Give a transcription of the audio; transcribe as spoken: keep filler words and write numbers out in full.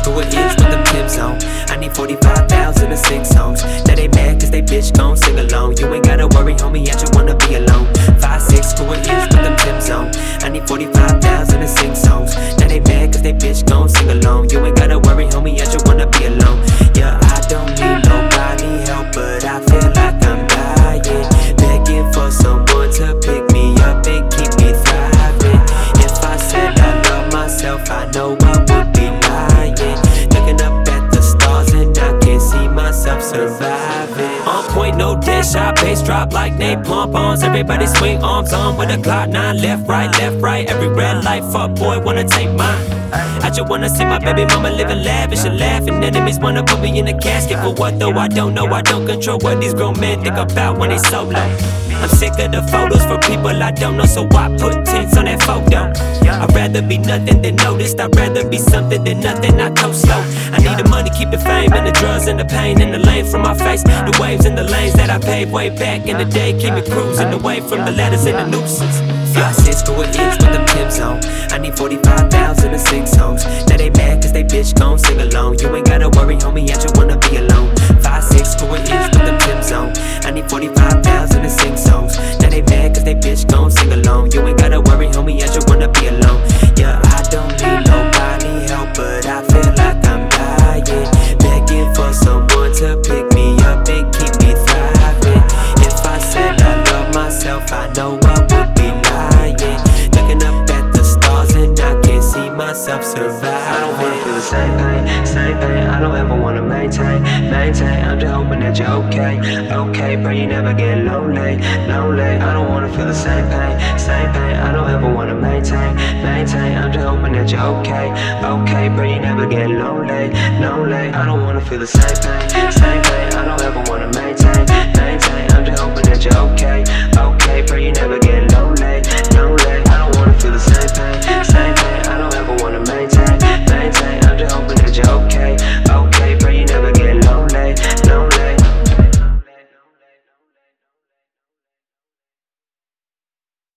screw it is with them Tim's on. I need forty-five thousand to sing songs. Now they mad cause they bitch gon' sing along. You ain't gotta worry, homie, I just wanna be alone. Five, six, screw it is with them Tim's on. I need forty-five thousand to sing songs. Now they mad cause they bitch gon' sing along. You ain't gotta worry, homie, I just wanna be alone. Yeah, I don't need nobody help, but I feel like I'm dying, begging for someone to pick me up and keep me thriving. If I said I love myself, I know I would be lying. Looking up at the stars and I can't see myself surviving. On point, no dash, shot, bass drop like they pom-poms. Everybody swing arms on with a Glock nine. Left, right, left, right, every red light. Fuck boy, wanna take mine. I just wanna see my baby mama living lavish and laughing. Enemies wanna put me in a casket. For what though, I don't know. I don't control what these grown men think about when they solo. I'm sick of the photos for people I don't know, so I put tints on that photo. I'd rather be nothing than noticed. I'd rather be something than nothing. I go slow. I need the money, keep the fame, and the drugs and the pain, and the lane from my face. The waves and the lanes that I paved way back in the day keep me cruising away from the letters and the nuisance. Five, six, screw it is with them Tim's on. I need forty-five thousand to sing songs. Now they mad cause they bitch gon' sing along. You ain't gotta worry, homie, I just wanna be alone. Five, six, screw it is with them Tim's on. I need forty-five thousand to sing songs. Now they mad cause they bitch gon' sing along. You ain't gotta worry, homie, I just wanna be alone. Yeah, I don't need nobody help, but I feel like I'm dying, begging for someone to pick me up and keep me thriving. If I said I love myself, I know I would be lying. Looking up at the stars and I can't see myself surviving. I don't wanna feel the same pain, same pain. I don't ever wanna maintain, maintain. I'm just hoping that you're okay, okay. Pray you never get lonely, lonely. I don't wanna feel the same pain, same pain. I don't ever wanna maintain, maintain. I'm just hoping that you're okay, okay. Pray you never get lonely, lonely. I don't wanna feel the same pain, same pain. I don't ever wanna maintain, maintain. I'm just hoping that you're okay, okay. Pray you never